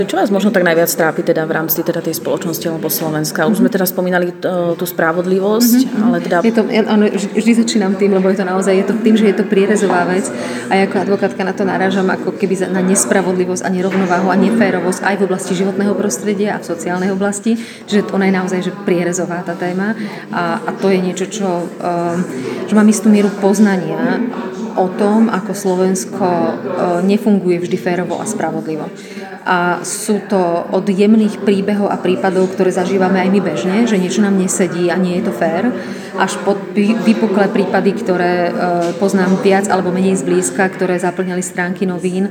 Čo vás možno tak najviac trápi teda v rámci teda tej spoločnosti alebo Slovenska? Už sme teda spomínali tú spravodlivosť, ale teda... Vždy začínam tým, lebo je to naozaj tým, že je to prierezová vec a ja ako advokátka na to narážam ako keby na nespravodlivosť a nerovnováhu a neférovosť aj v oblasti životného prostredia a v sociálnej oblasti, že ona je naozaj že prierezová tá téma a to je niečo, čo mám istú mieru poznania o tom, ako Slovensko nefunguje vždy férovo a spravodlivo. A sú to od jemných príbehov a prípadov, ktoré zažívame aj my bežne, že niečo nám nesedí a nie je to fér, až po vypuklé prípady, ktoré poznám viac alebo menej zblízka, ktoré zaplňali stránky novín